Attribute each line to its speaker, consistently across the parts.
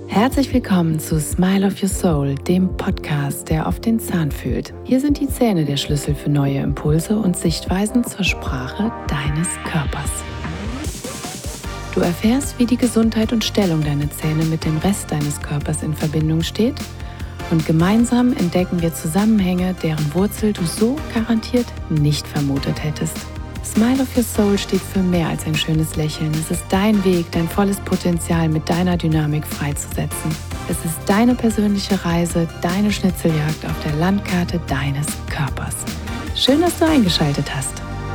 Speaker 1: Herzlich willkommen zu Smile of Your Soul, dem Podcast, der auf den Zahn fühlt. Hier sind die Zähne der Schlüssel für neue Impulse und Sichtweisen zur Sprache deines Körpers. Du erfährst, wie die Gesundheit und Stellung deiner Zähne mit dem Rest deines Körpers in Verbindung steht und gemeinsam entdecken wir Zusammenhänge, deren Wurzel du so garantiert nicht vermutet hättest. Smile of Your Soul steht für mehr als ein schönes Lächeln. Es ist dein Weg, dein volles Potenzial mit deiner Dynamik freizusetzen. Es ist deine persönliche Reise, deine Schnitzeljagd auf der Landkarte deines Körpers. Schön, dass du eingeschaltet hast.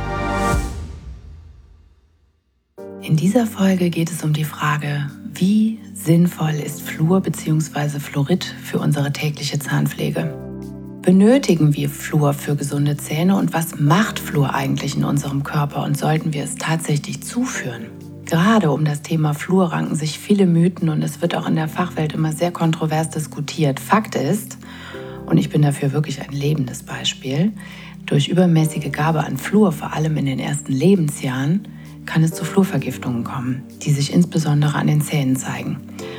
Speaker 1: In dieser Folge geht es um die Frage, wie sinnvoll ist Fluor bzw. Fluorid für unsere tägliche Zahnpflege? Benötigen wir Fluor für gesunde Zähne und was macht Fluor eigentlich in unserem Körper und sollten wir es tatsächlich zuführen? Gerade um das Thema Fluor ranken sich viele Mythen und es wird auch in der Fachwelt immer sehr kontrovers diskutiert. Fakt ist, und ich bin dafür wirklich ein lebendes Beispiel, durch übermäßige Gabe an Fluor, vor allem in den ersten Lebensjahren, kann es zu Fluorvergiftungen kommen, die sich insbesondere an den Zähnen zeigen.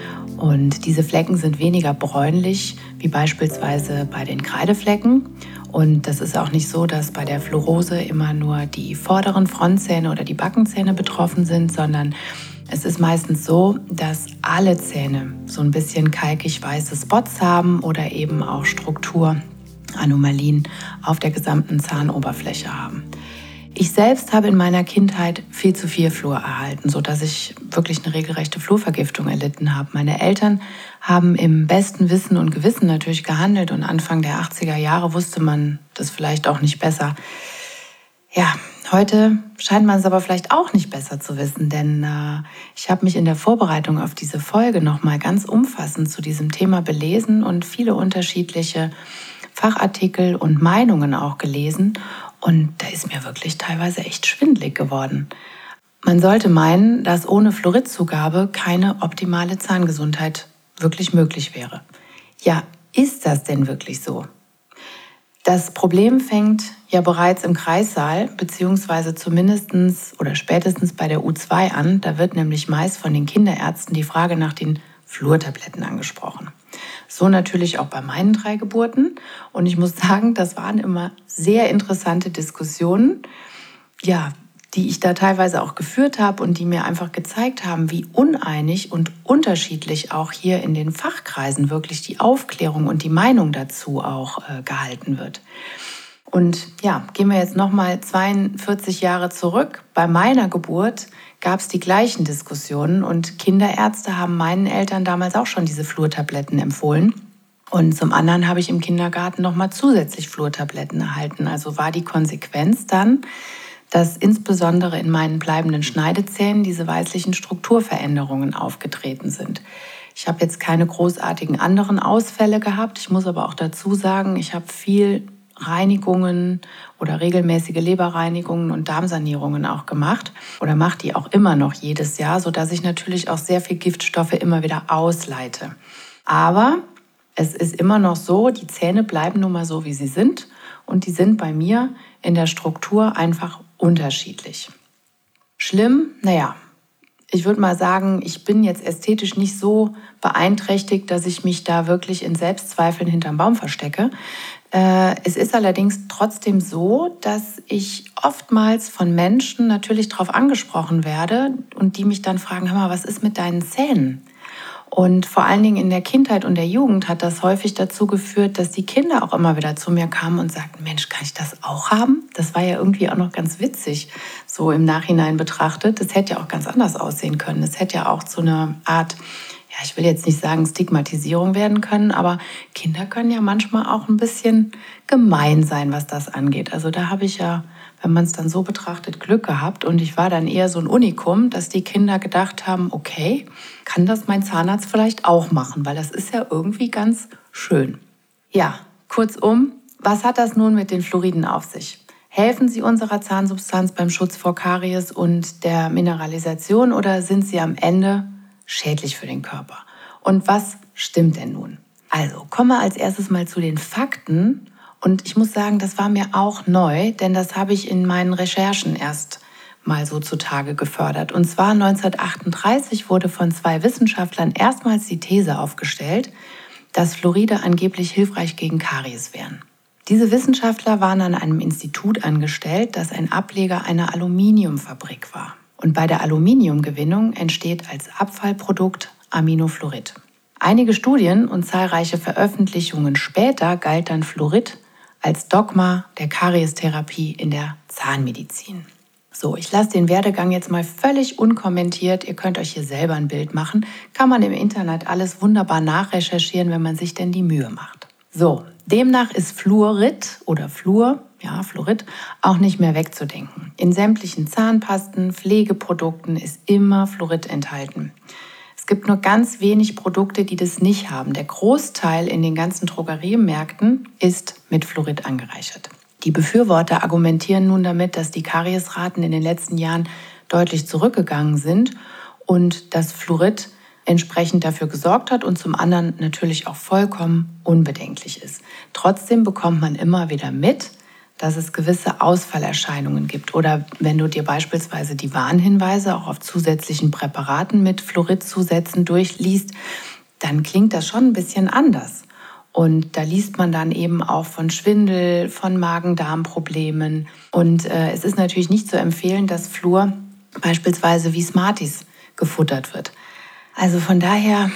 Speaker 1: Und diese Flecken sind weniger bräunlich, wie beispielsweise bei den Kreideflecken. Und das ist auch nicht so, dass bei der Fluorose immer nur die vorderen Frontzähne oder die Backenzähne betroffen sind, sondern es ist meistens so, dass alle Zähne so ein bisschen kalkig weiße Spots haben oder eben auch Strukturanomalien auf der gesamten Zahnoberfläche haben. Ich selbst habe in meiner Kindheit viel zu viel Fluor erhalten, sodass ich wirklich eine regelrechte Fluorvergiftung erlitten habe. Meine Eltern haben im besten Wissen und Gewissen natürlich gehandelt und Anfang der 80er Jahre wusste man das vielleicht auch nicht besser. Ja, heute scheint man es aber vielleicht auch nicht besser zu wissen, denn ich habe mich in der Vorbereitung auf diese Folge nochmal ganz umfassend zu diesem Thema belesen und viele unterschiedliche Fachartikel und Meinungen auch gelesen. Und da ist mir wirklich teilweise echt schwindelig geworden. Man sollte meinen, dass ohne Fluoridzugabe keine optimale Zahngesundheit wirklich möglich wäre. Ja, ist das denn wirklich so? Das Problem fängt ja bereits im Kreissaal, beziehungsweise zumindest oder spätestens bei der U2 an. Da wird nämlich meist von den Kinderärzten die Frage nach den Fluortabletten angesprochen. So natürlich auch bei meinen 3 Geburten. Und ich muss sagen, das waren immer sehr interessante Diskussionen, ja, die ich da teilweise auch geführt habe und die mir einfach gezeigt haben, wie uneinig und unterschiedlich auch hier in den Fachkreisen wirklich die Aufklärung und die Meinung dazu auch gehalten wird. Und ja, gehen wir jetzt nochmal 42 Jahre zurück. Bei meiner Geburt gab es die gleichen Diskussionen und Kinderärzte haben meinen Eltern damals auch schon diese Fluortabletten empfohlen. Und zum anderen habe ich im Kindergarten nochmal zusätzlich Fluortabletten erhalten. Also war die Konsequenz dann, dass insbesondere in meinen bleibenden Schneidezähnen diese weißlichen Strukturveränderungen aufgetreten sind. Ich habe jetzt keine großartigen anderen Ausfälle gehabt. Ich muss aber auch dazu sagen, ich habe viel Reinigungen oder regelmäßige Leberreinigungen und Darmsanierungen auch gemacht oder mache die auch immer noch jedes Jahr, sodass ich natürlich auch sehr viel Giftstoffe immer wieder ausleite. Aber es ist immer noch so, die Zähne bleiben nun mal so, wie sie sind und die sind bei mir in der Struktur einfach unterschiedlich. Schlimm? Naja, ich würde mal sagen, ich bin jetzt ästhetisch nicht so beeinträchtigt, dass ich mich da wirklich in Selbstzweifeln hinterm Baum verstecke. Es ist allerdings trotzdem so, dass ich oftmals von Menschen natürlich darauf angesprochen werde und die mich dann fragen, hör mal, was ist mit deinen Zähnen? Und vor allen Dingen in der Kindheit und der Jugend hat das häufig dazu geführt, dass die Kinder auch immer wieder zu mir kamen und sagten, Mensch, kann ich das auch haben? Das war ja irgendwie auch noch ganz witzig, so im Nachhinein betrachtet. Das hätte ja auch ganz anders aussehen können. Das hätte ja auch zu einer Art, ja, ich will jetzt nicht sagen Stigmatisierung werden können, aber Kinder können ja manchmal auch ein bisschen gemein sein, was das angeht. Also da habe ich ja, wenn man es dann so betrachtet, Glück gehabt und ich war dann eher so ein Unikum, dass die Kinder gedacht haben, okay, kann das mein Zahnarzt vielleicht auch machen, weil das ist ja irgendwie ganz schön. Ja, kurzum, was hat das nun mit den Fluoriden auf sich? Helfen sie unserer Zahnsubstanz beim Schutz vor Karies und der Mineralisation oder sind sie am Ende schädlich für den Körper? Und was stimmt denn nun? Also, kommen wir als erstes mal zu den Fakten. Und ich muss sagen, das war mir auch neu, denn das habe ich in meinen Recherchen erst mal so zutage gefördert. Und zwar 1938 wurde von 2 Wissenschaftlern erstmals die These aufgestellt, dass Fluoride angeblich hilfreich gegen Karies wären. Diese Wissenschaftler waren an einem Institut angestellt, das ein Ableger einer Aluminiumfabrik war. Und bei der Aluminiumgewinnung entsteht als Abfallprodukt Aminofluorid. Einige Studien und zahlreiche Veröffentlichungen später galt dann Fluorid als Dogma der Kariestherapie in der Zahnmedizin. So, ich lasse den Werdegang jetzt mal völlig unkommentiert. Ihr könnt euch hier selber ein Bild machen. Kann man im Internet alles wunderbar nachrecherchieren, wenn man sich denn die Mühe macht. So, demnach ist Fluorid oder Fluorid auch nicht mehr wegzudenken. In sämtlichen Zahnpasten, Pflegeprodukten ist immer Fluorid enthalten. Es gibt nur ganz wenig Produkte, die das nicht haben. Der Großteil in den ganzen Drogeriemärkten ist mit Fluorid angereichert. Die Befürworter argumentieren nun damit, dass die Kariesraten in den letzten Jahren deutlich zurückgegangen sind und dass Fluorid entsprechend dafür gesorgt hat und zum anderen natürlich auch vollkommen unbedenklich ist. Trotzdem bekommt man immer wieder mit, dass es gewisse Ausfallerscheinungen gibt. Oder wenn du dir beispielsweise die Warnhinweise auch auf zusätzlichen Präparaten mit Fluoridzusätzen durchliest, dann klingt das schon ein bisschen anders. Und da liest man dann eben auch von Schwindel, von Magen-Darm-Problemen. Und es ist natürlich nicht zu empfehlen, dass Fluor beispielsweise wie Smarties gefuttert wird. Also von daher,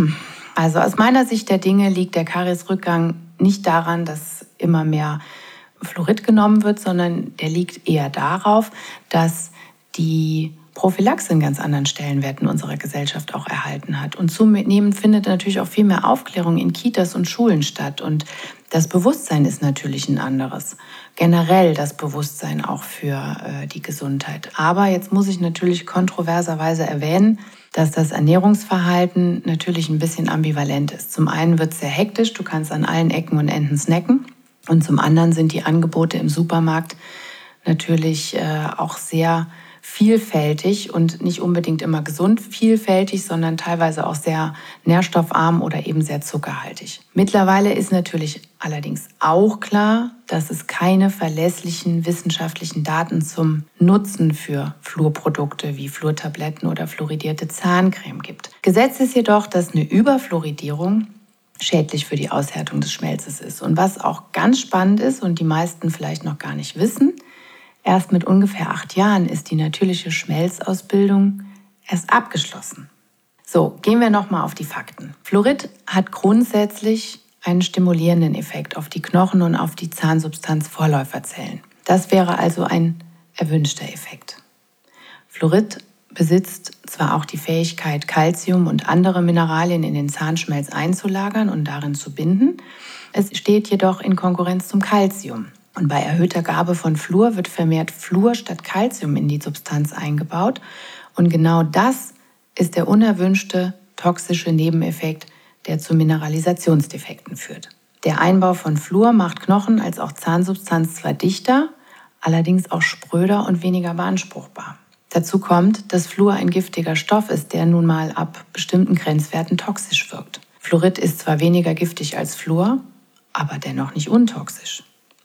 Speaker 1: also aus meiner Sicht der Dinge liegt der Kariesrückgang nicht daran, dass immer mehr Fluorid genommen wird, sondern der liegt eher darauf, dass die Prophylaxe einen ganz anderen Stellenwert in unserer Gesellschaft auch erhalten hat. Und zunehmend findet natürlich auch viel mehr Aufklärung in Kitas und Schulen statt. Und das Bewusstsein ist natürlich ein anderes. Generell das Bewusstsein auch für die Gesundheit. Aber jetzt muss ich natürlich kontroverserweise erwähnen, dass das Ernährungsverhalten natürlich ein bisschen ambivalent ist. Zum einen wird es sehr hektisch, du kannst an allen Ecken und Enden snacken. Und zum anderen sind die Angebote im Supermarkt natürlich auch sehr vielfältig und nicht unbedingt immer gesund vielfältig, sondern teilweise auch sehr nährstoffarm oder eben sehr zuckerhaltig. Mittlerweile ist natürlich allerdings auch klar, dass es keine verlässlichen wissenschaftlichen Daten zum Nutzen für Fluorprodukte wie Fluortabletten oder fluoridierte Zahncreme gibt. Gesetzt ist jedoch, dass eine Überfluoridierung schädlich für die Aushärtung des Schmelzes ist. Und was auch ganz spannend ist und die meisten vielleicht noch gar nicht wissen, erst mit ungefähr 8 Jahren ist die natürliche Schmelzausbildung erst abgeschlossen. So, gehen wir nochmal auf die Fakten. Fluorid hat grundsätzlich einen stimulierenden Effekt auf die Knochen und auf die Zahnsubstanzvorläuferzellen. Das wäre also ein erwünschter Effekt. Fluorid besitzt zwar auch die Fähigkeit, Calcium und andere Mineralien in den Zahnschmelz einzulagern und darin zu binden. Es steht jedoch in Konkurrenz zum Calcium. Und bei erhöhter Gabe von Fluor wird vermehrt Fluor statt Calcium in die Substanz eingebaut. Und genau das ist der unerwünschte toxische Nebeneffekt, der zu Mineralisationsdefekten führt. Der Einbau von Fluor macht Knochen als auch Zahnsubstanz zwar dichter, allerdings auch spröder und weniger beanspruchbar. Dazu kommt, dass Fluor ein giftiger Stoff ist, der nun mal ab bestimmten Grenzwerten toxisch wirkt. Fluorid ist zwar weniger giftig als Fluor, aber dennoch nicht untoxisch.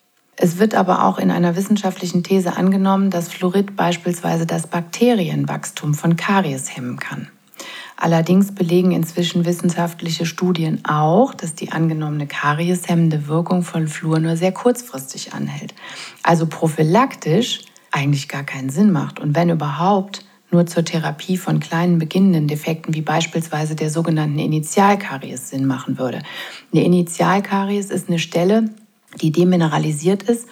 Speaker 1: Es wird aber auch in einer wissenschaftlichen These angenommen, dass Fluorid beispielsweise das Bakterienwachstum von Karies hemmen kann. Allerdings belegen inzwischen wissenschaftliche Studien auch, dass die angenommene karieshemmende Wirkung von Fluor nur sehr kurzfristig anhält. Also prophylaktisch eigentlich gar keinen Sinn macht und wenn überhaupt nur zur Therapie von kleinen beginnenden Defekten wie beispielsweise der sogenannten Initialkaries Sinn machen würde. Eine Initialkaries ist eine Stelle, die demineralisiert ist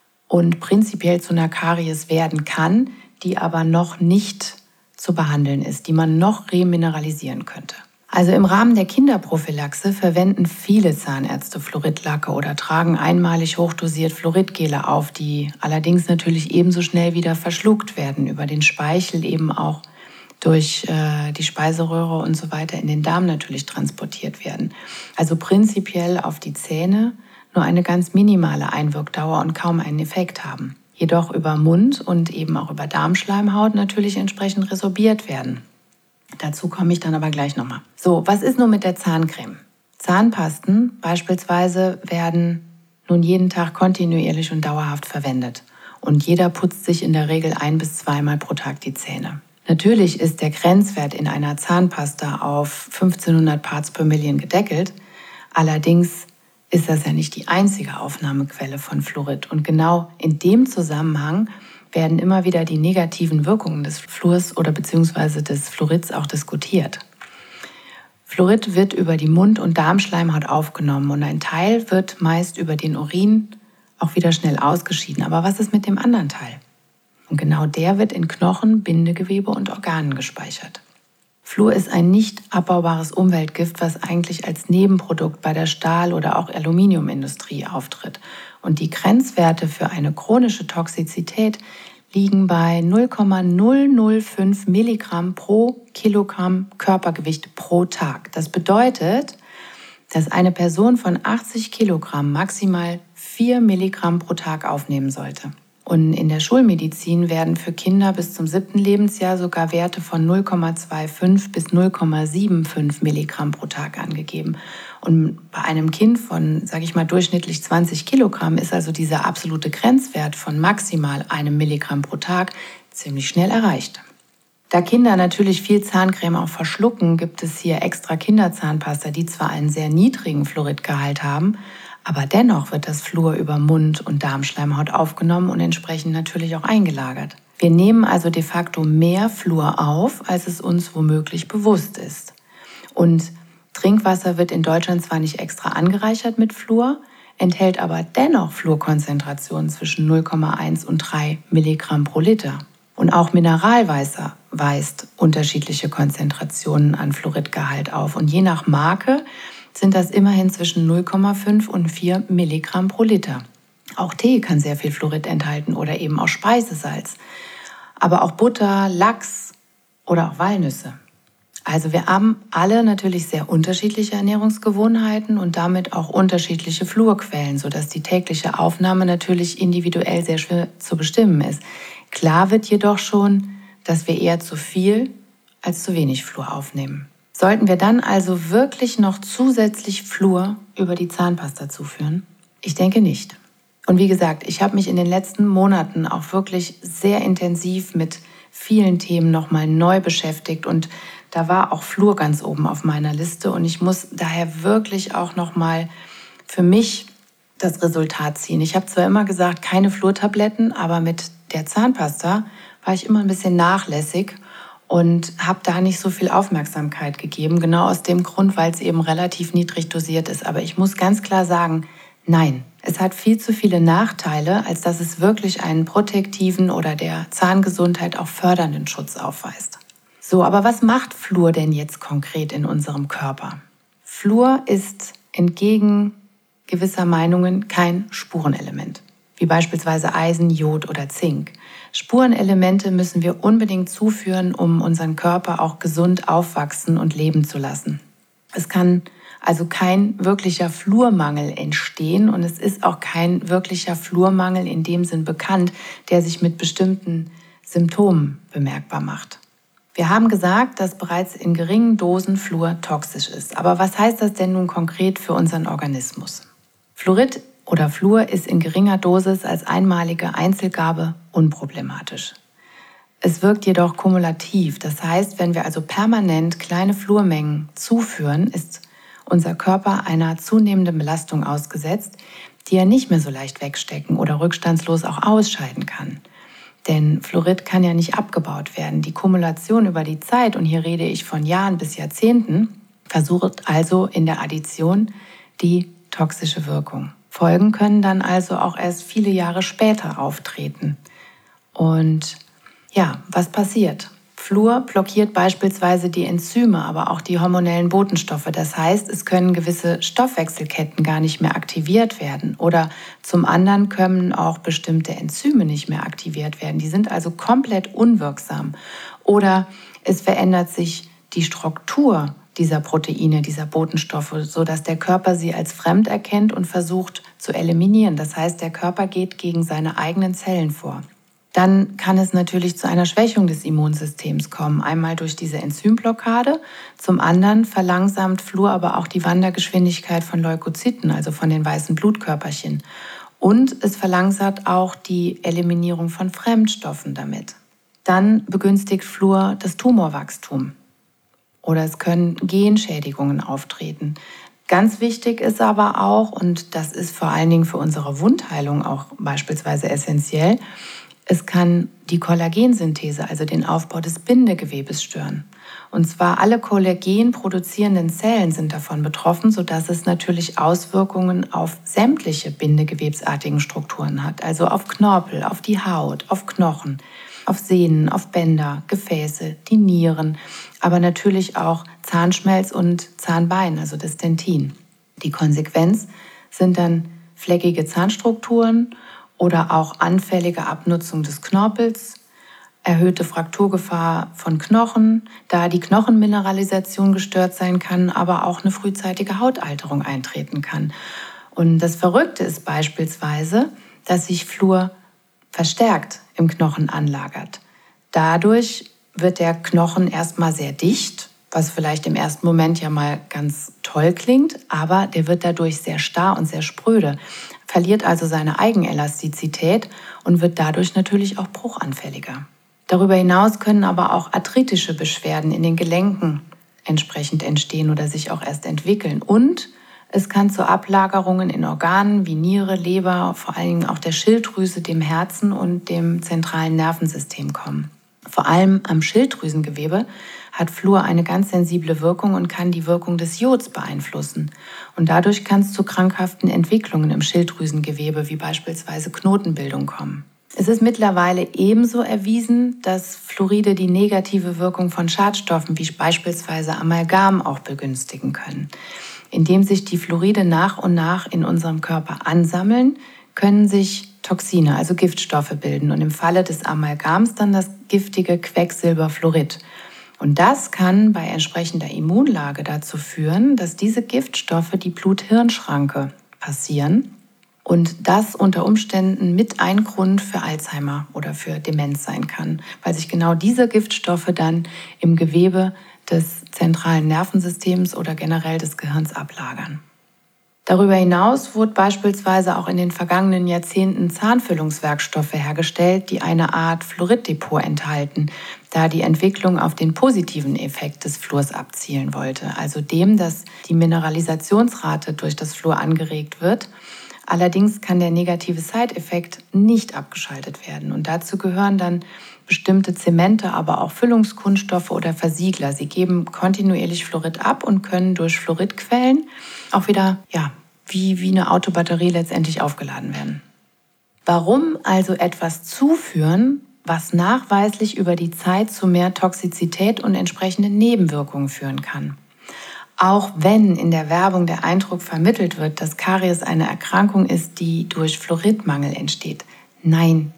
Speaker 1: und prinzipiell zu einer Karies werden kann, die aber noch nicht zu behandeln ist, die man noch remineralisieren könnte. Also im Rahmen der Kinderprophylaxe verwenden viele Zahnärzte Fluoridlacke oder tragen einmalig hochdosiert Fluoridgele auf, die allerdings natürlich ebenso schnell wieder verschluckt werden, über den Speichel eben auch durch die Speiseröhre und so weiter in den Darm natürlich transportiert werden. Also prinzipiell auf die Zähne nur eine ganz minimale Einwirkdauer und kaum einen Effekt haben. Jedoch über Mund und eben auch über Darmschleimhaut natürlich entsprechend resorbiert werden. Dazu komme ich dann aber gleich nochmal. So, was ist nun mit der Zahncreme? Zahnpasten beispielsweise werden nun jeden Tag kontinuierlich und dauerhaft verwendet. und jeder putzt sich in der Regel 1- bis 2-mal pro Tag die Zähne. Natürlich ist der Grenzwert in einer Zahnpasta auf 1500 Parts per Million gedeckelt, allerdings ist das ja nicht die einzige Aufnahmequelle von Fluorid. Und genau in dem Zusammenhang werden immer wieder die negativen Wirkungen des Fluors oder beziehungsweise des Fluorids auch diskutiert. Fluorid wird über die Mund- und Darmschleimhaut aufgenommen und ein Teil wird meist über den Urin auch wieder schnell ausgeschieden. Aber was ist mit dem anderen Teil? Und genau der wird in Knochen, Bindegewebe und Organen gespeichert. Fluor ist ein nicht abbaubares Umweltgift, was eigentlich als Nebenprodukt bei der Stahl- oder auch Aluminiumindustrie auftritt. Und die Grenzwerte für eine chronische Toxizität liegen bei 0,005 Milligramm pro Kilogramm Körpergewicht pro Tag. Das bedeutet, dass eine Person von 80 Kilogramm maximal 4 Milligramm pro Tag aufnehmen sollte. Und in der Schulmedizin werden für Kinder bis zum 7. Lebensjahr sogar Werte von 0,25 bis 0,75 Milligramm pro Tag angegeben. Und bei einem Kind von, sage ich mal, durchschnittlich 20 Kilogramm ist also dieser absolute Grenzwert von maximal 1 Milligramm pro Tag ziemlich schnell erreicht. Da Kinder natürlich viel Zahncreme auch verschlucken, gibt es hier extra Kinderzahnpasta, die zwar einen sehr niedrigen Fluoridgehalt haben, aber dennoch wird das Fluor über Mund- und Darmschleimhaut aufgenommen und entsprechend natürlich auch eingelagert. Wir nehmen also de facto mehr Fluor auf, als es uns womöglich bewusst ist. Und Trinkwasser wird in Deutschland zwar nicht extra angereichert mit Fluor, enthält aber dennoch Fluorkonzentrationen zwischen 0,1 und 3 Milligramm pro Liter. Und auch Mineralwasser weist unterschiedliche Konzentrationen an Fluoridgehalt auf. Und je nach Marke sind das immerhin zwischen 0,5 und 4 Milligramm pro Liter. Auch Tee kann sehr viel Fluorid enthalten oder eben auch Speisesalz. Aber auch Butter, Lachs oder auch Walnüsse. Also wir haben alle natürlich sehr unterschiedliche Ernährungsgewohnheiten und damit auch unterschiedliche Fluorquellen, sodass die tägliche Aufnahme natürlich individuell sehr schwer zu bestimmen ist. Klar wird jedoch schon, dass wir eher zu viel als zu wenig Fluor aufnehmen. Sollten wir dann also wirklich noch zusätzlich Fluor über die Zahnpasta zuführen? Ich denke nicht. Und wie gesagt, ich habe mich in den letzten Monaten auch wirklich sehr intensiv mit vielen Themen nochmal neu beschäftigt und da war auch Fluor ganz oben auf meiner Liste und ich muss daher wirklich auch nochmal für mich das Resultat ziehen. Ich habe zwar immer gesagt, keine Fluortabletten, aber mit der Zahnpasta war ich immer ein bisschen nachlässig und habe da nicht so viel Aufmerksamkeit gegeben, genau aus dem Grund, weil es eben relativ niedrig dosiert ist. Aber ich muss ganz klar sagen, nein, es hat viel zu viele Nachteile, als dass es wirklich einen protektiven oder der Zahngesundheit auch fördernden Schutz aufweist. So, aber was macht Fluor denn jetzt konkret in unserem Körper? Fluor ist entgegen gewisser Meinungen kein Spurenelement, wie beispielsweise Eisen, Jod oder Zink. Spurenelemente müssen wir unbedingt zuführen, um unseren Körper auch gesund aufwachsen und leben zu lassen. Es kann also kein wirklicher Fluormangel entstehen und es ist auch kein wirklicher Fluormangel in dem Sinn bekannt, der sich mit bestimmten Symptomen bemerkbar macht. Wir haben gesagt, dass bereits in geringen Dosen Fluor toxisch ist. Aber was heißt das denn nun konkret für unseren Organismus? Fluorid oder Fluor ist in geringer Dosis als einmalige Einzelgabe unproblematisch. Es wirkt jedoch kumulativ. Das heißt, wenn wir also permanent kleine Fluormengen zuführen, ist unser Körper einer zunehmenden Belastung ausgesetzt, die er nicht mehr so leicht wegstecken oder rückstandslos auch ausscheiden kann. Denn Fluorid kann ja nicht abgebaut werden. Die Kumulation über die Zeit, und hier rede ich von Jahren bis Jahrzehnten, versucht also in der Addition die toxische Wirkung. Folgen können dann also auch erst viele Jahre später auftreten. Und ja, was passiert? Fluor blockiert beispielsweise die Enzyme, aber auch die hormonellen Botenstoffe. Das heißt, es können gewisse Stoffwechselketten gar nicht mehr aktiviert werden. Oder zum anderen können auch bestimmte Enzyme nicht mehr aktiviert werden. Die sind also komplett unwirksam. Oder es verändert sich die Struktur dieser Proteine, dieser Botenstoffe, sodass der Körper sie als fremd erkennt und versucht zu eliminieren. Das heißt, der Körper geht gegen seine eigenen Zellen vor. Dann kann es natürlich zu einer Schwächung des Immunsystems kommen. Einmal durch diese Enzymblockade, zum anderen verlangsamt Fluor aber auch die Wandergeschwindigkeit von Leukozyten, also von den weißen Blutkörperchen. Und es verlangsamt auch die Eliminierung von Fremdstoffen damit. Dann begünstigt Fluor das Tumorwachstum. Oder es können Genschädigungen auftreten. Ganz wichtig ist aber auch, und das ist vor allen Dingen für unsere Wundheilung auch beispielsweise essentiell, es kann die Kollagensynthese, also den Aufbau des Bindegewebes stören. Und zwar alle Kollagen produzierenden Zellen sind davon betroffen, sodass es natürlich Auswirkungen auf sämtliche bindegewebsartigen Strukturen hat. Also auf Knorpel, auf die Haut, auf Knochen, auf Sehnen, auf Bänder, Gefäße, die Nieren, aber natürlich auch Zahnschmelz und Zahnbein, also das Dentin. Die Konsequenz sind dann fleckige Zahnstrukturen oder auch anfällige Abnutzung des Knorpels, erhöhte Frakturgefahr von Knochen, da die Knochenmineralisation gestört sein kann, aber auch eine frühzeitige Hautalterung eintreten kann. Und das Verrückte ist beispielsweise, dass sich Fluor verstärkt im Knochen anlagert. Dadurch wird der Knochen erstmal sehr dicht, was vielleicht im ersten Moment ja mal ganz toll klingt, aber der wird dadurch sehr starr und sehr spröde, verliert also seine Eigenelastizität und wird dadurch natürlich auch bruchanfälliger. Darüber hinaus können aber auch arthritische Beschwerden in den Gelenken entsprechend entstehen oder sich auch erst entwickeln. Und es kann zu Ablagerungen in Organen wie Niere, Leber, vor allem auch der Schilddrüse, dem Herzen und dem zentralen Nervensystem kommen. Vor allem am Schilddrüsengewebe hat Fluor eine ganz sensible Wirkung und kann die Wirkung des Jods beeinflussen. Und dadurch kann es zu krankhaften Entwicklungen im Schilddrüsengewebe, wie beispielsweise Knotenbildung, kommen. Es ist mittlerweile ebenso erwiesen, dass Fluoride die negative Wirkung von Schadstoffen wie beispielsweise Amalgam auch begünstigen können. Indem sich die Fluoride nach und nach in unserem Körper ansammeln, können sich Toxine, also Giftstoffe bilden und im Falle des Amalgams dann das giftige Quecksilberfluorid. Und das kann bei entsprechender Immunlage dazu führen, dass diese Giftstoffe die Blut-Hirn-Schranke passieren und das unter Umständen mit ein Grund für Alzheimer oder für Demenz sein kann, weil sich genau diese Giftstoffe dann im Gewebe des zentralen Nervensystems oder generell des Gehirns ablagern. Darüber hinaus wurden beispielsweise auch in den vergangenen Jahrzehnten Zahnfüllungswerkstoffe hergestellt, die eine Art Fluoriddepot enthalten, da die Entwicklung auf den positiven Effekt des Fluors abzielen wollte, also dem, dass die Mineralisationsrate durch das Fluor angeregt wird. Allerdings kann der negative Side-Effekt nicht abgeschaltet werden und dazu gehören dann bestimmte Zemente, aber auch Füllungskunststoffe oder Versiegler. Sie geben kontinuierlich Fluorid ab und können durch Fluoridquellen auch wieder, wie eine Autobatterie letztendlich aufgeladen werden. Warum also etwas zuführen, was nachweislich über die Zeit zu mehr Toxizität und entsprechenden Nebenwirkungen führen kann? Auch wenn in der Werbung der Eindruck vermittelt wird, dass Karies eine Erkrankung ist, die durch Fluoridmangel entsteht. Nein,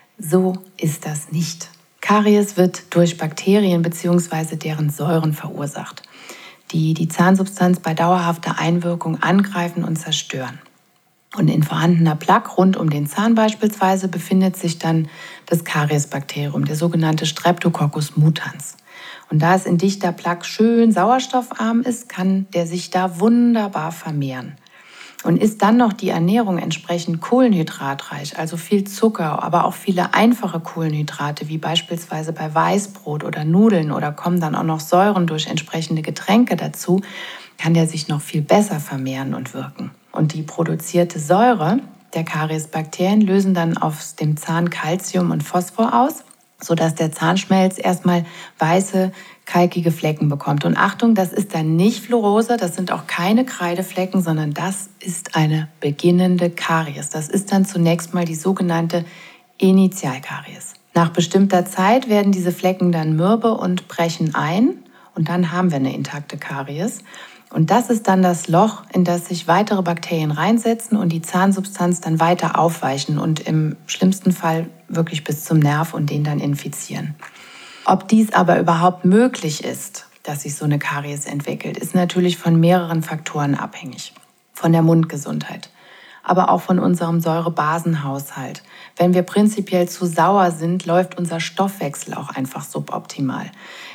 Speaker 1: so ist das nicht. Karies wird durch Bakterien bzw. deren Säuren verursacht, die die Zahnsubstanz bei dauerhafter Einwirkung angreifen und zerstören. Und in vorhandener Plaque rund um den Zahn beispielsweise befindet sich dann das Kariesbakterium, der sogenannte Streptococcus mutans. Und da es in dichter Plaque schön sauerstoffarm ist, kann der sich da wunderbar vermehren. Und ist dann noch die Ernährung entsprechend kohlenhydratreich, also viel Zucker, aber auch viele einfache Kohlenhydrate, wie beispielsweise bei Weißbrot oder Nudeln, oder kommen dann auch noch Säuren durch entsprechende Getränke dazu, kann der sich noch viel besser vermehren und wirken. Und die produzierte Säure der Kariesbakterien lösen dann auf dem Zahn Calcium und Phosphor aus, sodass der Zahnschmelz erstmal weiße, kalkige Flecken bekommt. Und Achtung, das ist dann nicht Fluorose, das sind auch keine Kreideflecken, sondern das ist eine beginnende Karies. Das ist dann zunächst mal die sogenannte Initialkaries. Nach bestimmter Zeit werden diese Flecken dann mürbe und brechen ein und dann haben wir eine intakte Karies. Und das ist dann das Loch, in das sich weitere Bakterien reinsetzen und die Zahnsubstanz dann weiter aufweichen und im schlimmsten Fall wirklich bis zum Nerv und den dann infizieren. Ob dies aber überhaupt möglich ist, dass sich so eine Karies entwickelt, ist natürlich von mehreren Faktoren abhängig. Von der Mundgesundheit, aber auch von unserem Säurebasenhaushalt. Wenn wir prinzipiell zu sauer sind, läuft unser Stoffwechsel auch einfach suboptimal.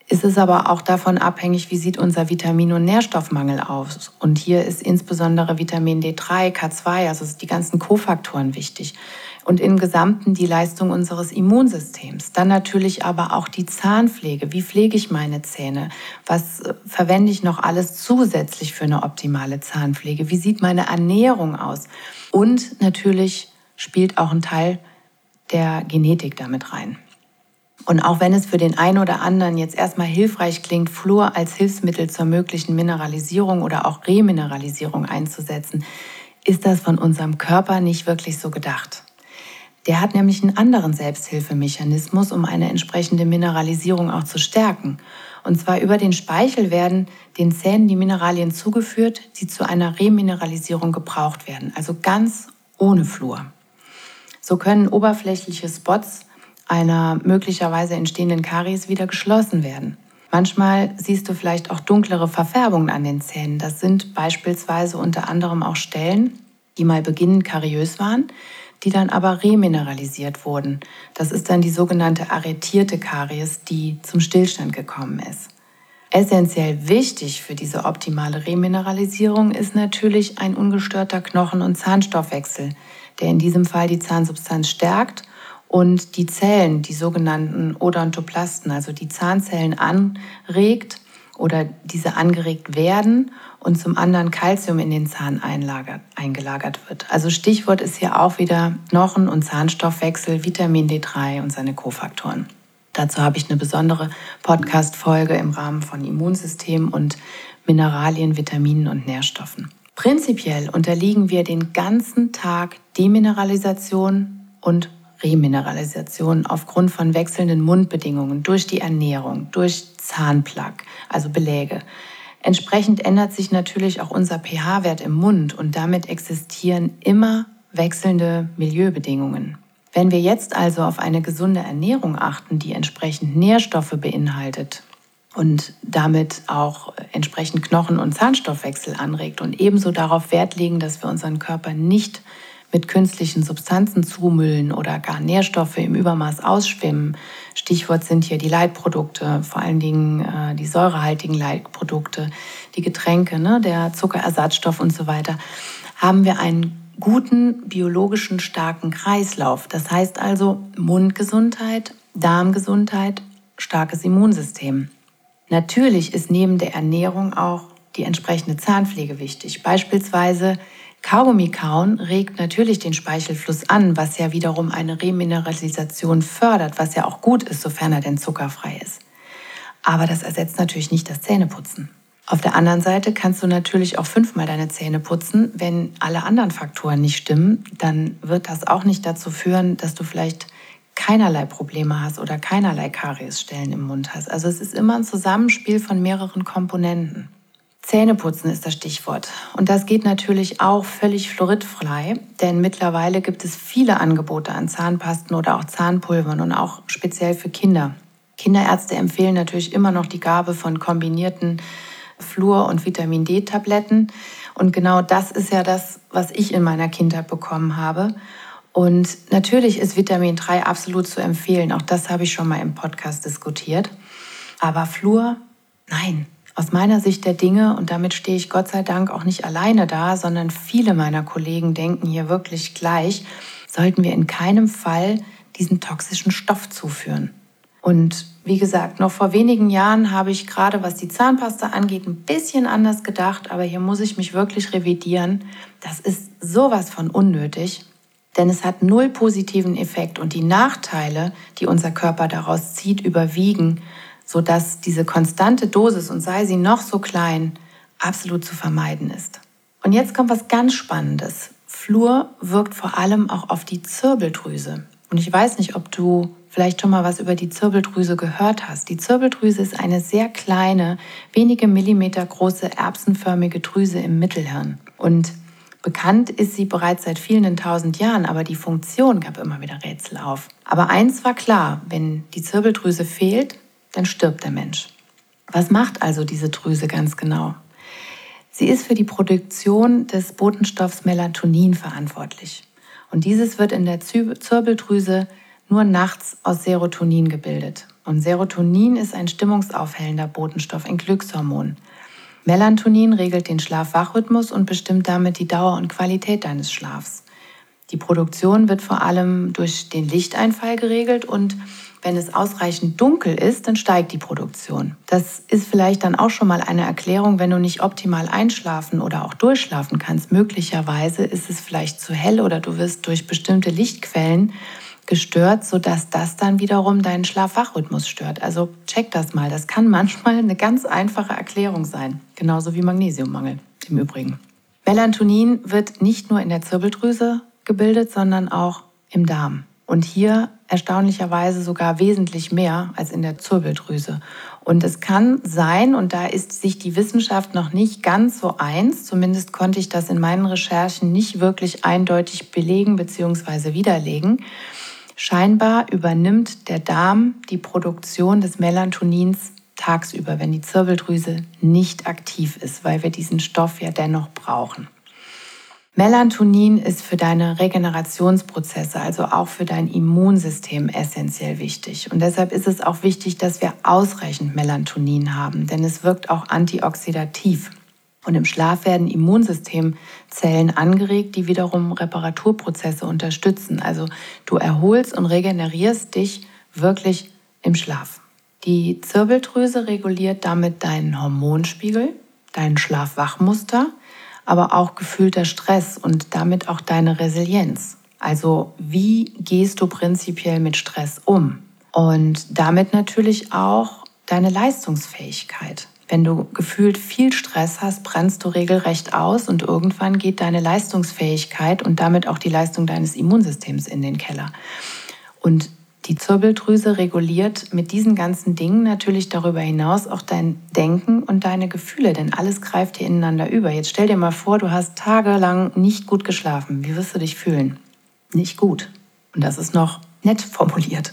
Speaker 1: ist es aber auch davon abhängig, wie sieht unser Vitamin- und Nährstoffmangel aus. Und hier ist insbesondere Vitamin D3, K2, also die ganzen Kofaktoren wichtig. Und im Gesamten die Leistung unseres Immunsystems. Dann natürlich aber auch die Zahnpflege. Wie pflege ich meine Zähne? Was verwende ich noch alles zusätzlich für eine optimale Zahnpflege? Wie sieht meine Ernährung aus? Und natürlich spielt auch ein Teil der Genetik damit rein. Und auch wenn es für den einen oder anderen jetzt erstmal hilfreich klingt, Fluor als Hilfsmittel zur möglichen Mineralisierung oder auch Remineralisierung einzusetzen, ist das von unserem Körper nicht wirklich so gedacht. Der hat nämlich einen anderen Selbsthilfemechanismus, um eine entsprechende Mineralisierung auch zu stärken. Und zwar über den Speichel werden den Zähnen die Mineralien zugeführt, die zu einer Remineralisierung gebraucht werden, also ganz ohne Fluor. So können oberflächliche Spots einer möglicherweise entstehenden Karies wieder geschlossen werden. Manchmal siehst du vielleicht auch dunklere Verfärbungen an den Zähnen. Das sind beispielsweise unter anderem auch Stellen, die mal beginnend kariös waren, die dann aber remineralisiert wurden. Das ist dann die sogenannte arretierte Karies, die zum Stillstand gekommen ist. Essentiell wichtig für diese optimale Remineralisierung ist natürlich ein ungestörter Knochen- und Zahnstoffwechsel, der in diesem Fall die Zahnsubstanz stärkt und die Zellen, die sogenannten Odontoplasten, also die Zahnzellen anregt oder diese angeregt werden und zum anderen Calcium in den Zahn eingelagert wird. Also Stichwort ist hier auch wieder Knochen- und Zahnstoffwechsel, Vitamin D3 und seine Kofaktoren. Dazu habe ich eine besondere Podcast-Folge im Rahmen von Immunsystem und Mineralien, Vitaminen und Nährstoffen. Prinzipiell unterliegen wir den ganzen Tag Demineralisation und Remineralisation aufgrund von wechselnden Mundbedingungen, durch die Ernährung, durch Zahnplaque, also Beläge. Entsprechend ändert sich natürlich auch unser pH-Wert im Mund und damit existieren immer wechselnde Milieubedingungen. Wenn wir jetzt also auf eine gesunde Ernährung achten, die entsprechend Nährstoffe beinhaltet und damit auch entsprechend Knochen- und Zahnstoffwechsel anregt und ebenso darauf Wert legen, dass wir unseren Körper nicht mit künstlichen Substanzen zumüllen oder gar Nährstoffe im Übermaß ausschwimmen. Stichwort sind hier die Leitprodukte, vor allen Dingen die säurehaltigen Leitprodukte, die Getränke, der Zuckerersatzstoff und so weiter, haben wir einen guten, biologischen, starken Kreislauf. Das heißt also Mundgesundheit, Darmgesundheit, starkes Immunsystem. Natürlich ist neben der Ernährung auch die entsprechende Zahnpflege wichtig. Beispielsweise Kaugummi kauen regt natürlich den Speichelfluss an, was ja wiederum eine Remineralisation fördert, was ja auch gut ist, sofern er denn zuckerfrei ist. Aber das ersetzt natürlich nicht das Zähneputzen. Auf der anderen Seite kannst du natürlich auch 5-mal deine Zähne putzen. Wenn alle anderen Faktoren nicht stimmen, dann wird das auch nicht dazu führen, dass du vielleicht keinerlei Probleme hast oder keinerlei Kariesstellen im Mund hast. Also es ist immer ein Zusammenspiel von mehreren Komponenten. Zähneputzen ist das Stichwort. Und das geht natürlich auch völlig fluoridfrei, denn mittlerweile gibt es viele Angebote an Zahnpasten oder auch Zahnpulvern und auch speziell für Kinder. Kinderärzte empfehlen natürlich immer noch die Gabe von kombinierten Fluor- und Vitamin-D-Tabletten. Und genau das ist ja das, was ich in meiner Kindheit bekommen habe. Und natürlich ist Vitamin 3 absolut zu empfehlen. Auch das habe ich schon mal im Podcast diskutiert. Aber Fluor, nein. Aus meiner Sicht der Dinge, und damit stehe ich Gott sei Dank auch nicht alleine da, sondern viele meiner Kollegen denken hier wirklich gleich, sollten wir in keinem Fall diesen toxischen Stoff zuführen. Und wie gesagt, noch vor wenigen Jahren habe ich gerade, was die Zahnpasta angeht, ein bisschen anders gedacht, aber hier muss ich mich wirklich revidieren. Das ist sowas von unnötig, denn es hat 0 positiven Effekt und die Nachteile, die unser Körper daraus zieht, überwiegen, sodass diese konstante Dosis, und sei sie noch so klein, absolut zu vermeiden ist. Und jetzt kommt was ganz Spannendes. Fluor wirkt vor allem auch auf die Zirbeldrüse. Und ich weiß nicht, ob du vielleicht schon mal was über die Zirbeldrüse gehört hast. Die Zirbeldrüse ist eine sehr kleine, wenige Millimeter große, erbsenförmige Drüse im Mittelhirn. Und bekannt ist sie bereits seit vielen tausend Jahren, aber die Funktion gab immer wieder Rätsel auf. Aber eins war klar, wenn die Zirbeldrüse fehlt, dann stirbt der Mensch. Was macht also diese Drüse ganz genau? Sie ist für die Produktion des Botenstoffs Melatonin verantwortlich. Und dieses wird in der Zirbeldrüse nur nachts aus Serotonin gebildet. Und Serotonin ist ein stimmungsaufhellender Botenstoff, ein Glückshormon. Melatonin regelt den Schlaf-Wach-Rhythmus und bestimmt damit die Dauer und Qualität deines Schlafs. Die Produktion wird vor allem durch den Lichteinfall geregelt und wenn es ausreichend dunkel ist, dann steigt die Produktion. Das ist vielleicht dann auch schon mal eine Erklärung, wenn du nicht optimal einschlafen oder auch durchschlafen kannst. Möglicherweise ist es vielleicht zu hell oder du wirst durch bestimmte Lichtquellen gestört, sodass das dann wiederum deinen Schlaf-Wach-Rhythmus stört. Also check das mal. Das kann manchmal eine ganz einfache Erklärung sein. Genauso wie Magnesiummangel im Übrigen. Melatonin wird nicht nur in der Zirbeldrüse gebildet, sondern auch im Darm. Und hier erstaunlicherweise sogar wesentlich mehr als in der Zirbeldrüse. Und es kann sein, und da ist sich die Wissenschaft noch nicht ganz so eins, zumindest konnte ich das in meinen Recherchen nicht wirklich eindeutig belegen bzw. widerlegen, scheinbar übernimmt der Darm die Produktion des Melatonins tagsüber, wenn die Zirbeldrüse nicht aktiv ist, weil wir diesen Stoff ja dennoch brauchen. Melatonin ist für deine Regenerationsprozesse, also auch für dein Immunsystem essentiell wichtig. Und deshalb ist es auch wichtig, dass wir ausreichend Melatonin haben, denn es wirkt auch antioxidativ. Und im Schlaf werden Immunsystemzellen angeregt, die wiederum Reparaturprozesse unterstützen. Also du erholst und regenerierst dich wirklich im Schlaf. Die Zirbeldrüse reguliert damit deinen Hormonspiegel, dein Schlaf-Wach-Muster, aber auch gefühlter Stress und damit auch deine Resilienz. Also wie gehst du prinzipiell mit Stress um? Und damit natürlich auch deine Leistungsfähigkeit. Wenn du gefühlt viel Stress hast, brennst du regelrecht aus und irgendwann geht deine Leistungsfähigkeit und damit auch die Leistung deines Immunsystems in den Keller. Und die Zirbeldrüse reguliert mit diesen ganzen Dingen natürlich darüber hinaus auch dein Denken und deine Gefühle, denn alles greift hier ineinander über. Jetzt stell dir mal vor, du hast tagelang nicht gut geschlafen. Wie wirst du dich fühlen? Nicht gut. Und das ist noch nett formuliert.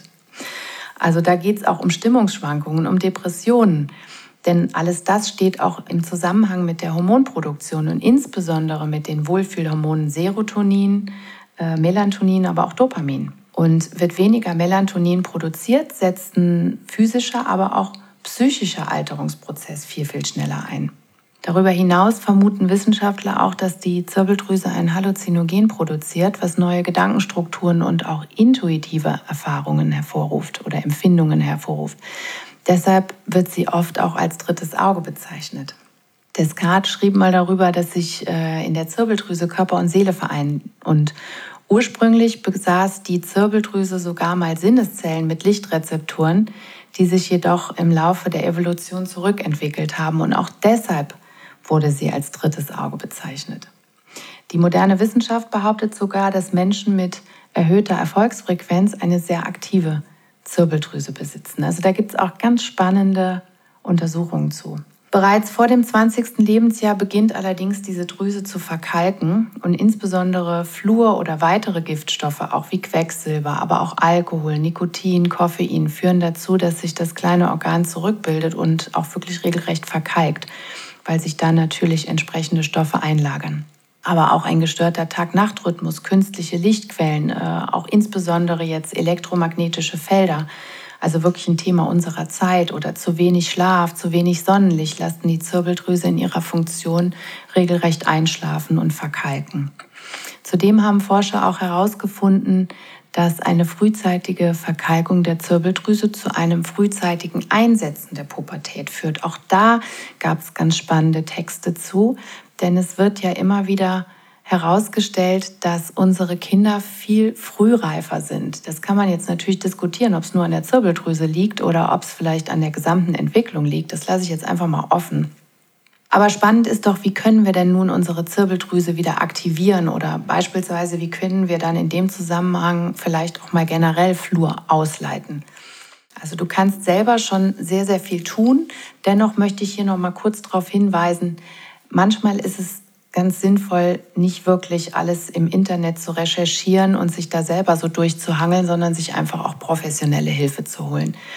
Speaker 1: Also da geht es auch um Stimmungsschwankungen, um Depressionen. Denn alles das steht auch im Zusammenhang mit der Hormonproduktion und insbesondere mit den Wohlfühlhormonen Serotonin, Melatonin, aber auch Dopamin. Und wird weniger Melatonin produziert, setzt ein physischer, aber auch psychischer Alterungsprozess viel, viel schneller ein. Darüber hinaus vermuten Wissenschaftler auch, dass die Zirbeldrüse ein Halluzinogen produziert, was neue Gedankenstrukturen und auch intuitive Erfahrungen hervorruft oder Empfindungen hervorruft. Deshalb wird sie oft auch als drittes Auge bezeichnet. Descartes schrieb mal darüber, dass sich in der Zirbeldrüse Körper und Seele vereinen. Und ursprünglich besaß die Zirbeldrüse sogar mal Sinneszellen mit Lichtrezeptoren, die sich jedoch im Laufe der Evolution zurückentwickelt haben. Und auch deshalb wurde sie als drittes Auge bezeichnet. Die moderne Wissenschaft behauptet sogar, dass Menschen mit erhöhter Erfolgsfrequenz eine sehr aktive Zirbeldrüse besitzen. Also da gibt es auch ganz spannende Untersuchungen zu. Bereits vor dem 20. Lebensjahr beginnt allerdings diese Drüse zu verkalken und insbesondere Fluor oder weitere Giftstoffe, auch wie Quecksilber, aber auch Alkohol, Nikotin, Koffein, führen dazu, dass sich das kleine Organ zurückbildet und auch wirklich regelrecht verkalkt, weil sich da natürlich entsprechende Stoffe einlagern. Aber auch ein gestörter Tag-Nacht-Rhythmus, künstliche Lichtquellen, auch insbesondere jetzt elektromagnetische Felder, also wirklich ein Thema unserer Zeit, oder zu wenig Schlaf, zu wenig Sonnenlicht lassen die Zirbeldrüse in ihrer Funktion regelrecht einschlafen und verkalken. Zudem haben Forscher auch herausgefunden, dass eine frühzeitige Verkalkung der Zirbeldrüse zu einem frühzeitigen Einsetzen der Pubertät führt. Auch da gab es ganz spannende Texte zu, denn es wird ja immer wieder herausgestellt, dass unsere Kinder viel frühreifer sind. Das kann man jetzt natürlich diskutieren, ob es nur an der Zirbeldrüse liegt oder ob es vielleicht an der gesamten Entwicklung liegt. Das lasse ich jetzt einfach mal offen. Aber spannend ist doch, wie können wir denn nun unsere Zirbeldrüse wieder aktivieren oder beispielsweise, wie können wir dann in dem Zusammenhang vielleicht auch mal generell Fluor ausleiten? Also du kannst selber schon sehr, sehr viel tun. Dennoch möchte ich hier noch mal kurz darauf hinweisen, manchmal ist es ganz sinnvoll, nicht wirklich alles im Internet zu recherchieren und sich da selber so durchzuhangeln, sondern sich einfach auch professionelle Hilfe zu holen.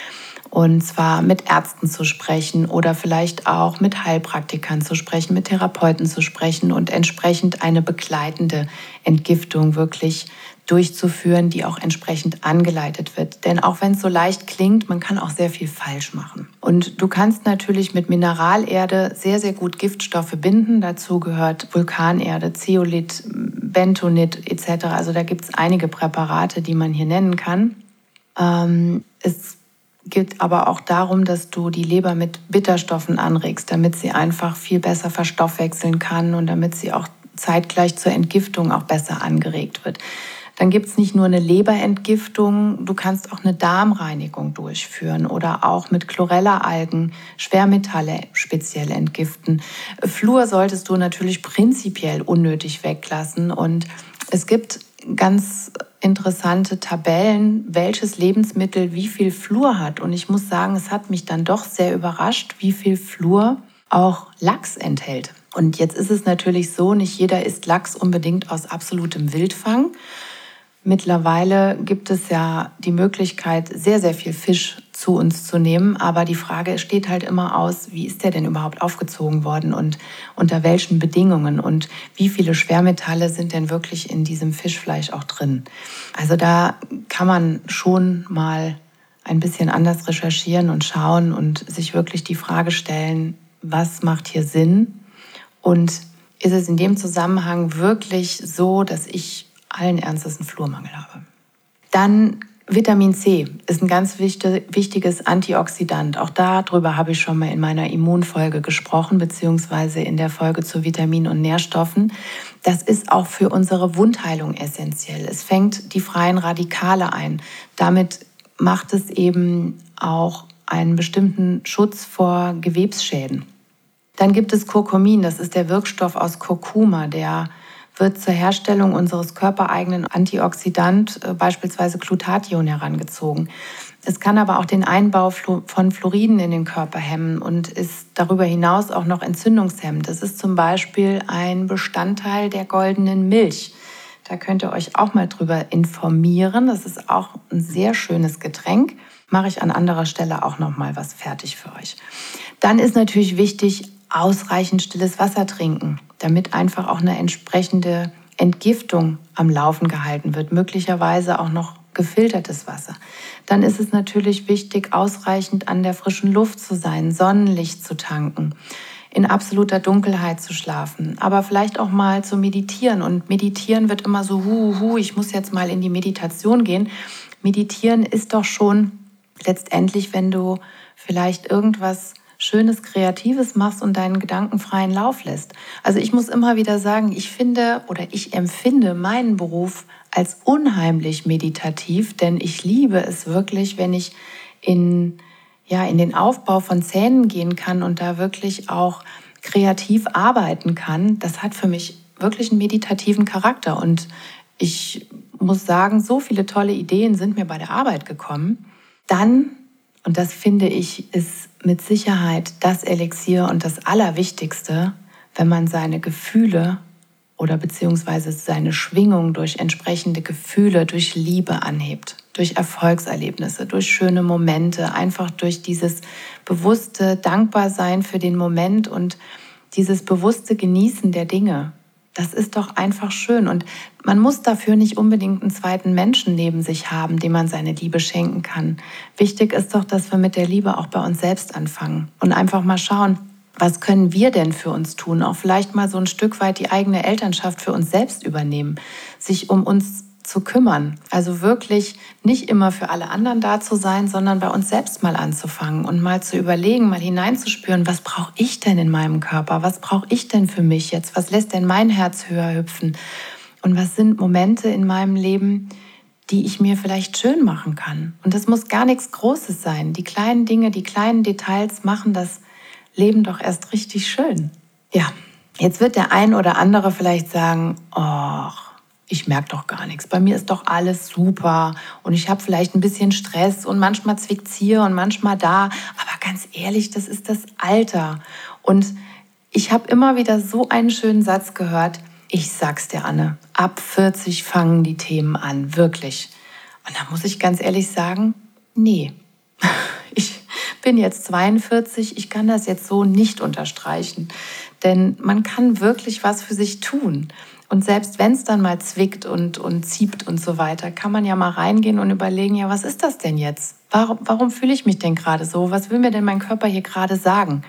Speaker 1: Und zwar mit Ärzten zu sprechen oder vielleicht auch mit Heilpraktikern zu sprechen, mit Therapeuten zu sprechen und entsprechend eine begleitende Entgiftung wirklich durchzuführen, die auch entsprechend angeleitet wird. Denn auch wenn es so leicht klingt, man kann auch sehr viel falsch machen. Und du kannst natürlich mit Mineralerde sehr, sehr gut Giftstoffe binden. Dazu gehört Vulkanerde, Zeolit, Bentonit etc. Also da gibt es einige Präparate, die man hier nennen kann. Es geht aber auch darum, dass du die Leber mit Bitterstoffen anregst, damit sie einfach viel besser verstoffwechseln kann und damit sie auch zeitgleich zur Entgiftung auch besser angeregt wird. Dann gibt es nicht nur eine Leberentgiftung, du kannst auch eine Darmreinigung durchführen oder auch mit Chlorella-Algen Schwermetalle speziell entgiften. Fluor solltest du natürlich prinzipiell unnötig weglassen und es gibt ganz interessante Tabellen, welches Lebensmittel wie viel Fluor hat. Und ich muss sagen, es hat mich dann doch sehr überrascht, wie viel Fluor auch Lachs enthält. Und jetzt ist es natürlich so, nicht jeder isst Lachs unbedingt aus absolutem Wildfang. Mittlerweile gibt es ja die Möglichkeit, sehr, sehr viel Fisch zu uns zu nehmen. Aber die Frage steht halt immer aus, wie ist der denn überhaupt aufgezogen worden und unter welchen Bedingungen und wie viele Schwermetalle sind denn wirklich in diesem Fischfleisch auch drin. Also da kann man schon mal ein bisschen anders recherchieren und schauen und sich wirklich die Frage stellen, was macht hier Sinn? Und ist es in dem Zusammenhang wirklich so, dass ich allen Ernstes einen Fluormangel habe? Dann Vitamin C ist ein ganz wichtiges Antioxidant. Auch darüber habe ich schon mal in meiner Immunfolge gesprochen, beziehungsweise in der Folge zu Vitaminen und Nährstoffen. Das ist auch für unsere Wundheilung essentiell. Es fängt die freien Radikale ein. Damit macht es eben auch einen bestimmten Schutz vor Gewebsschäden. Dann gibt es Curcumin, das ist der Wirkstoff aus Kurkuma, der wird zur Herstellung unseres körpereigenen Antioxidant, beispielsweise Glutathion, herangezogen. Es kann aber auch den Einbau von Fluoriden in den Körper hemmen und ist darüber hinaus auch noch entzündungshemmend. Das ist zum Beispiel ein Bestandteil der goldenen Milch. Da könnt ihr euch auch mal drüber informieren. Das ist auch ein sehr schönes Getränk. Mache ich an anderer Stelle auch noch mal was fertig für euch. Dann ist natürlich wichtig, ausreichend stilles Wasser trinken, damit einfach auch eine entsprechende Entgiftung am Laufen gehalten wird, möglicherweise auch noch gefiltertes Wasser. Dann ist es natürlich wichtig, ausreichend an der frischen Luft zu sein, Sonnenlicht zu tanken, in absoluter Dunkelheit zu schlafen, aber vielleicht auch mal zu meditieren. Und meditieren wird immer so, ich muss jetzt mal in die Meditation gehen. Meditieren ist doch schon letztendlich, wenn du vielleicht irgendwas Schönes, Kreatives machst und deinen Gedanken freien Lauf lässt. Also ich muss immer wieder sagen, ich empfinde meinen Beruf als unheimlich meditativ, denn ich liebe es wirklich, wenn ich in den Aufbau von Szenen gehen kann und da wirklich auch kreativ arbeiten kann. Das hat für mich wirklich einen meditativen Charakter und ich muss sagen, so viele tolle Ideen sind mir bei der Arbeit gekommen. Dann, und das finde ich, ist mit Sicherheit das Elixier und das Allerwichtigste, wenn man seine Gefühle oder beziehungsweise seine Schwingung durch entsprechende Gefühle, durch Liebe anhebt, durch Erfolgserlebnisse, durch schöne Momente, einfach durch dieses bewusste Dankbarsein für den Moment und dieses bewusste Genießen der Dinge. Das ist doch einfach schön und man muss dafür nicht unbedingt einen zweiten Menschen neben sich haben, dem man seine Liebe schenken kann. Wichtig ist doch, dass wir mit der Liebe auch bei uns selbst anfangen und einfach mal schauen, was können wir denn für uns tun? Auch vielleicht mal so ein Stück weit die eigene Elternschaft für uns selbst übernehmen, sich um uns zu kümmern. Also wirklich nicht immer für alle anderen da zu sein, sondern bei uns selbst mal anzufangen und mal zu überlegen, mal hineinzuspüren, was brauche ich denn in meinem Körper? Was brauche ich denn für mich jetzt? Was lässt denn mein Herz höher hüpfen? Und was sind Momente in meinem Leben, die ich mir vielleicht schön machen kann? Und das muss gar nichts Großes sein. Die kleinen Dinge, die kleinen Details machen das Leben doch erst richtig schön. Ja, jetzt wird der ein oder andere vielleicht sagen, oh, ich merke doch gar nichts. Bei mir ist doch alles super und ich habe vielleicht ein bisschen Stress und manchmal zwickt's hier und manchmal da. Aber ganz ehrlich, das ist das Alter. Und ich habe immer wieder so einen schönen Satz gehört. Ich sag's dir, Anne, ab 40 fangen die Themen an, wirklich. Und da muss ich ganz ehrlich sagen, nee, bin jetzt 42, ich kann das jetzt so nicht unterstreichen. Denn man kann wirklich was für sich tun. Und selbst wenn es dann mal zwickt und zieht und so weiter, kann man ja mal reingehen und überlegen, ja, was ist das denn jetzt? Warum fühle ich mich denn gerade so? Was will mir denn mein Körper hier gerade sagen?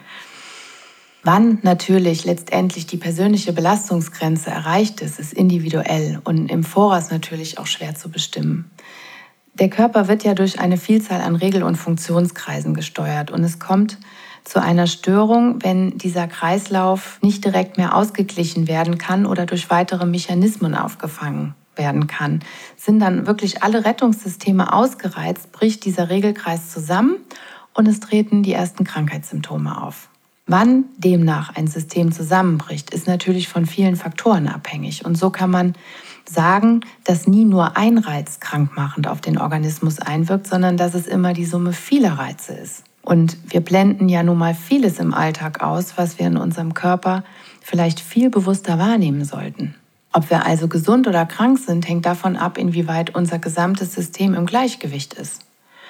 Speaker 1: Wann natürlich letztendlich die persönliche Belastungsgrenze erreicht ist individuell und im Voraus natürlich auch schwer zu bestimmen. Der Körper wird ja durch eine Vielzahl an Regel- und Funktionskreisen gesteuert und es kommt zu einer Störung, wenn dieser Kreislauf nicht direkt mehr ausgeglichen werden kann oder durch weitere Mechanismen aufgefangen werden kann. Sind dann wirklich alle Rettungssysteme ausgereizt, bricht dieser Regelkreis zusammen und es treten die ersten Krankheitssymptome auf. Wann demnach ein System zusammenbricht, ist natürlich von vielen Faktoren abhängig. Und so kann man sagen, dass nie nur ein Reiz krankmachend auf den Organismus einwirkt, sondern dass es immer die Summe vieler Reize ist. Und wir blenden ja nun mal vieles im Alltag aus, was wir in unserem Körper vielleicht viel bewusster wahrnehmen sollten. Ob wir also gesund oder krank sind, hängt davon ab, inwieweit unser gesamtes System im Gleichgewicht ist.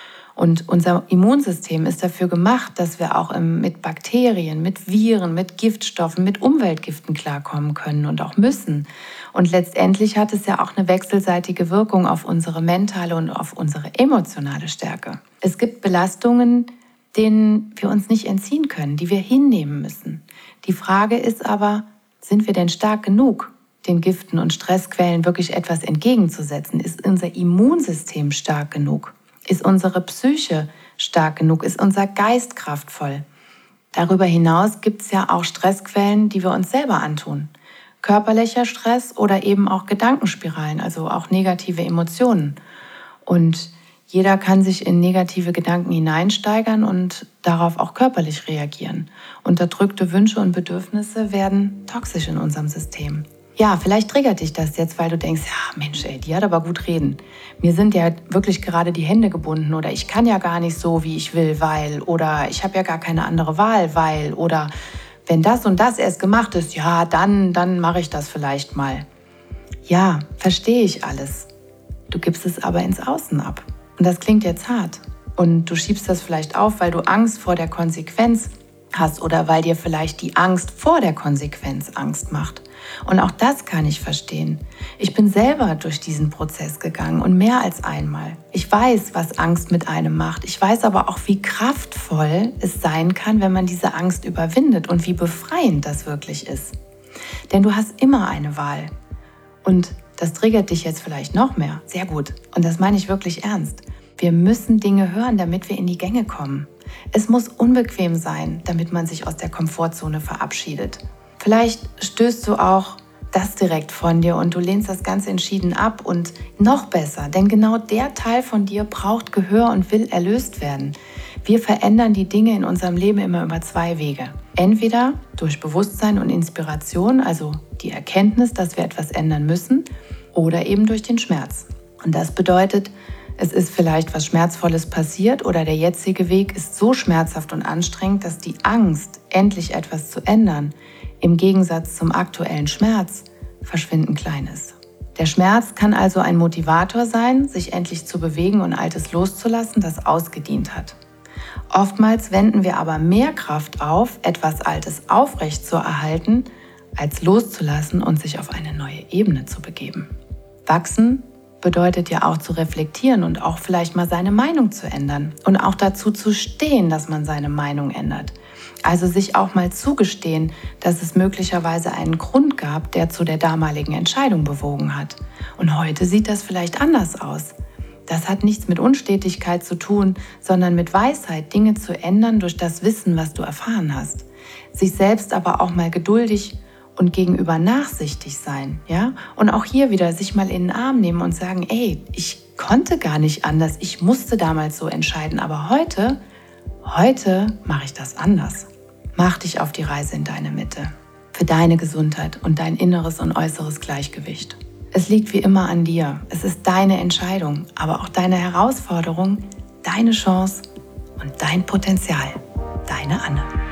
Speaker 1: Und unser Immunsystem ist dafür gemacht, dass wir auch mit Bakterien, mit Viren, mit Giftstoffen, mit Umweltgiften klarkommen können und auch müssen. Und letztendlich hat es ja auch eine wechselseitige Wirkung auf unsere mentale und auf unsere emotionale Stärke. Es gibt Belastungen, denen wir uns nicht entziehen können, die wir hinnehmen müssen. Die Frage ist aber, sind wir denn stark genug, den Giften und Stressquellen wirklich etwas entgegenzusetzen? Ist unser Immunsystem stark genug? Ist unsere Psyche stark genug? Ist unser Geist kraftvoll? Darüber hinaus gibt es ja auch Stressquellen, die wir uns selber antun. Körperlicher Stress oder eben auch Gedankenspiralen, also auch negative Emotionen. Und jeder kann sich in negative Gedanken hineinsteigern und darauf auch körperlich reagieren. Unterdrückte Wünsche und Bedürfnisse werden toxisch in unserem System. Ja, vielleicht triggert dich das jetzt, weil du denkst, ja Mensch, die hat aber gut reden. Mir sind ja wirklich gerade die Hände gebunden oder ich kann ja gar nicht so, wie ich will, weil oder ich habe ja gar keine andere Wahl, weil oder wenn das und das erst gemacht ist, ja, dann mache ich das vielleicht mal. Ja, verstehe ich alles. Du gibst es aber ins Außen ab. Und das klingt jetzt hart. Und du schiebst das vielleicht auf, weil du Angst vor der Konsequenz hast oder weil dir vielleicht die Angst vor der Konsequenz Angst macht. Und auch das kann ich verstehen. Ich bin selber durch diesen Prozess gegangen und mehr als einmal. Ich weiß, was Angst mit einem macht. Ich weiß aber auch, wie kraftvoll es sein kann, wenn man diese Angst überwindet und wie befreiend das wirklich ist. Denn du hast immer eine Wahl. Und das triggert dich jetzt vielleicht noch mehr. Sehr gut. Und das meine ich wirklich ernst. Wir müssen Dinge hören, damit wir in die Gänge kommen. Es muss unbequem sein, damit man sich aus der Komfortzone verabschiedet. Vielleicht stößt du auch das direkt von dir und du lehnst das ganz entschieden ab und noch besser, denn genau der Teil von dir braucht Gehör und will erlöst werden. Wir verändern die Dinge in unserem Leben immer über zwei Wege. Entweder durch Bewusstsein und Inspiration, also die Erkenntnis, dass wir etwas ändern müssen, oder eben durch den Schmerz. Und das bedeutet, es ist vielleicht was Schmerzvolles passiert oder der jetzige Weg ist so schmerzhaft und anstrengend, dass die Angst, endlich etwas zu ändern, im Gegensatz zum aktuellen Schmerz verschwindend klein ist. Der Schmerz kann also ein Motivator sein, sich endlich zu bewegen und Altes loszulassen, das ausgedient hat. Oftmals wenden wir aber mehr Kraft auf, etwas Altes aufrecht zu erhalten, als loszulassen und sich auf eine neue Ebene zu begeben. Wachsen bedeutet ja auch zu reflektieren und auch vielleicht mal seine Meinung zu ändern und auch dazu zu stehen, dass man seine Meinung ändert. Also sich auch mal zugestehen, dass es möglicherweise einen Grund gab, der zu der damaligen Entscheidung bewogen hat. Und heute sieht das vielleicht anders aus. Das hat nichts mit Unstetigkeit zu tun, sondern mit Weisheit, Dinge zu ändern durch das Wissen, was du erfahren hast. Sich selbst aber auch mal geduldig und gegenüber nachsichtig sein, ja? Und auch hier wieder sich mal in den Arm nehmen und sagen, ey, ich konnte gar nicht anders, ich musste damals so entscheiden, aber heute mache ich das anders. Mach dich auf die Reise in deine Mitte, für deine Gesundheit und dein inneres und äußeres Gleichgewicht. Es liegt wie immer an dir, es ist deine Entscheidung, aber auch deine Herausforderung, deine Chance und dein Potenzial. Deine Anne.